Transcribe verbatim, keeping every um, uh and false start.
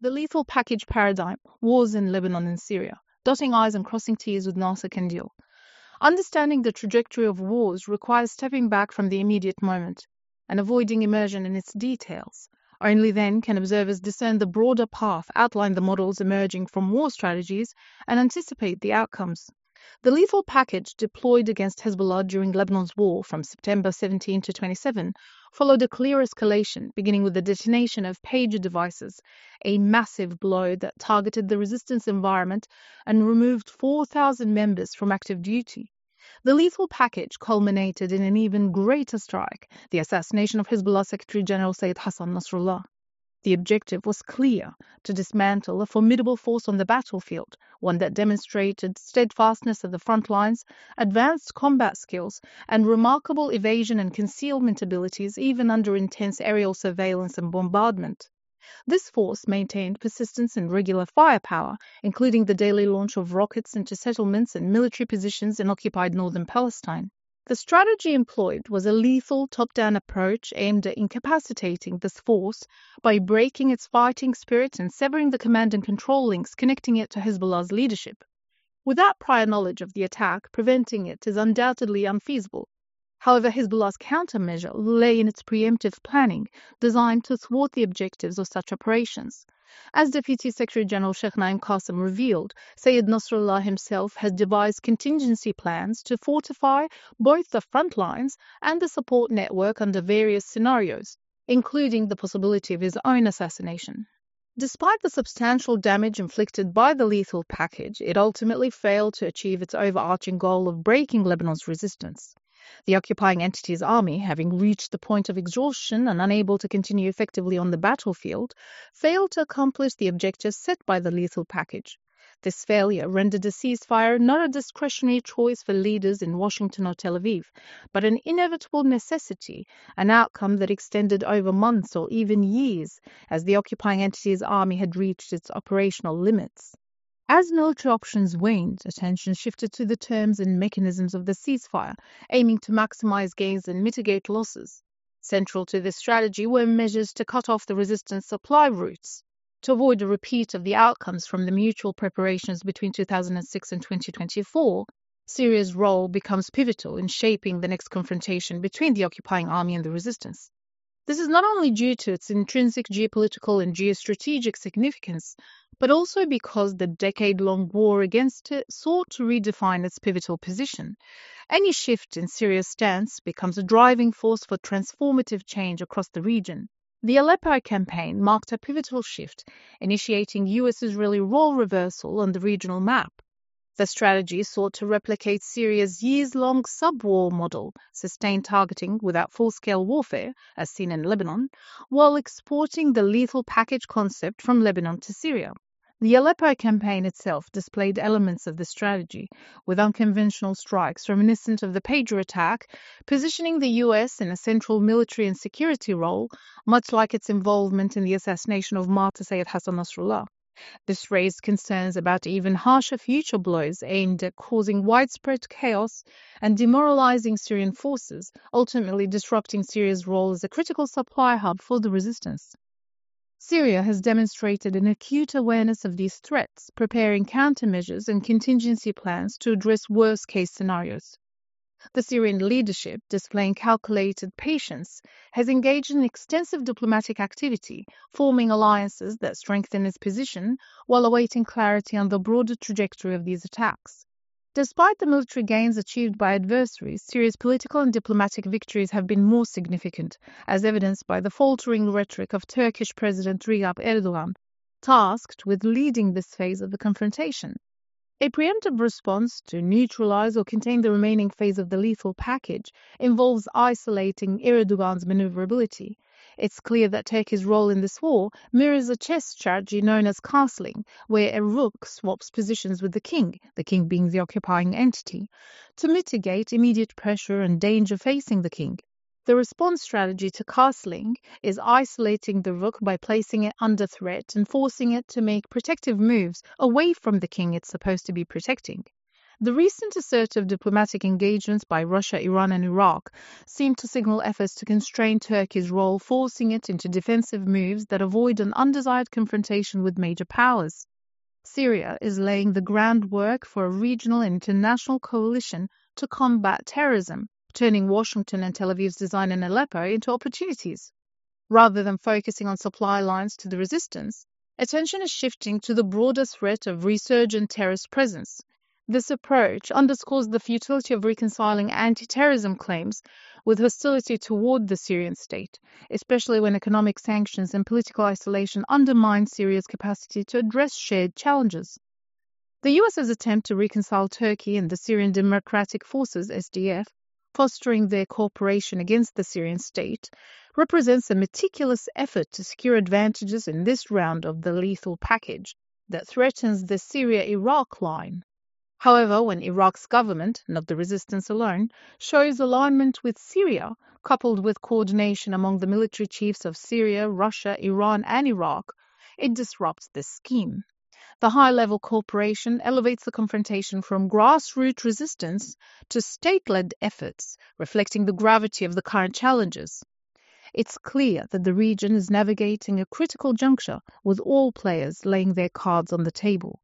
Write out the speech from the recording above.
The lethal package paradigm, wars in Lebanon and Syria, dotting I's and crossing T's with Nasser Kandil. Understanding the trajectory of wars requires stepping back from the immediate moment and avoiding immersion in its details. Only then can observers discern the broader path, outline the models emerging from war strategies, and anticipate the outcomes. The lethal package deployed against Hezbollah during Lebanon's war from September seventeenth to twenty-seven followed a clear escalation, beginning with the detonation of pager devices, a massive blow that targeted the resistance environment and removed four thousand members from active duty. The lethal package culminated in an even greater strike, the assassination of Hezbollah Secretary General Sayyid Hassan Nasrallah. The objective was clear: to dismantle a formidable force on the battlefield, one that demonstrated steadfastness at the front lines, advanced combat skills, and remarkable evasion and concealment abilities even under intense aerial surveillance and bombardment. This force maintained persistence and regular firepower, including the daily launch of rockets into settlements and military positions in occupied northern Palestine. The strategy employed was a lethal top-down approach aimed at incapacitating this force by breaking its fighting spirit and severing the command and control links connecting it to Hezbollah's leadership. Without prior knowledge of the attack, preventing it is undoubtedly unfeasible. However, Hezbollah's countermeasure lay in its preemptive planning, designed to thwart the objectives of such operations. As Deputy Secretary General Sheikh Naim Qassem revealed, Sayyid Nasrallah himself has devised contingency plans to fortify both the front lines and the support network under various scenarios, including the possibility of his own assassination. Despite the substantial damage inflicted by the lethal package, it ultimately failed to achieve its overarching goal of breaking Lebanon's resistance. The occupying entity's army, having reached the point of exhaustion and unable to continue effectively on the battlefield, failed to accomplish the objectives set by the lethal package. This failure rendered a ceasefire not a discretionary choice for leaders in Washington or Tel Aviv, but an inevitable necessity, an outcome that extended over months or even years, as the occupying entity's army had reached its operational limits. As military options waned, attention shifted to the terms and mechanisms of the ceasefire, aiming to maximize gains and mitigate losses. Central to this strategy were measures to cut off the resistance supply routes. To avoid a repeat of the outcomes from the mutual preparations between two thousand six and twenty twenty-four, Syria's role becomes pivotal in shaping the next confrontation between the occupying army and the resistance. This is not only due to its intrinsic geopolitical and geostrategic significance, but also because the decade-long war against it sought to redefine its pivotal position. Any shift in Syria's stance becomes a driving force for transformative change across the region. The Aleppo campaign marked a pivotal shift, initiating U S-Israeli role reversal on the regional map. The strategy sought to replicate Syria's years-long sub-war model, sustained targeting without full-scale warfare, as seen in Lebanon, while exporting the lethal package concept from Lebanon to Syria. The Aleppo campaign itself displayed elements of the strategy, with unconventional strikes reminiscent of the pager attack, positioning the U S in a central military and security role, much like its involvement in the assassination of martyr Sayyid Hassan Nasrallah. This raised concerns about even harsher future blows aimed at causing widespread chaos and demoralizing Syrian forces, ultimately disrupting Syria's role as a critical supply hub for the resistance. Syria has demonstrated an acute awareness of these threats, preparing countermeasures and contingency plans to address worst-case scenarios. The Syrian leadership, displaying calculated patience, has engaged in extensive diplomatic activity, forming alliances that strengthen its position while awaiting clarity on the broader trajectory of these attacks. Despite the military gains achieved by adversaries, Syria's political and diplomatic victories have been more significant, as evidenced by the faltering rhetoric of Turkish President Recep Erdogan, tasked with leading this phase of the confrontation. A preemptive response to neutralize or contain the remaining phase of the lethal package involves isolating Erdogan's maneuverability. It's clear that Turkey's role in this war mirrors a chess strategy known as castling, where a rook swaps positions with the king, the king being the occupying entity, to mitigate immediate pressure and danger facing the king. The response strategy to castling is isolating the rook by placing it under threat and forcing it to make protective moves away from the king it's supposed to be protecting. The recent assertive diplomatic engagements by Russia, Iran, and Iraq seem to signal efforts to constrain Turkey's role, forcing it into defensive moves that avoid an undesired confrontation with major powers. Syria is laying the groundwork for a regional and international coalition to combat terrorism, turning Washington and Tel Aviv's design in Aleppo into opportunities. Rather than focusing on supply lines to the resistance, attention is shifting to the broader threat of resurgent terrorist presence. This approach underscores the futility of reconciling anti-terrorism claims with hostility toward the Syrian state, especially when economic sanctions and political isolation undermine Syria's capacity to address shared challenges. The U S's attempt to reconcile Turkey and the Syrian Democratic Forces, S D F, fostering their cooperation against the Syrian state, represents a meticulous effort to secure advantages in this round of the lethal package that threatens the Syria-Iraq line. However, when Iraq's government, not the resistance alone, shows alignment with Syria, coupled with coordination among the military chiefs of Syria, Russia, Iran, and Iraq, it disrupts this scheme. The high-level cooperation elevates the confrontation from grassroots resistance to state-led efforts, reflecting the gravity of the current challenges. It's clear that the region is navigating a critical juncture, with all players laying their cards on the table.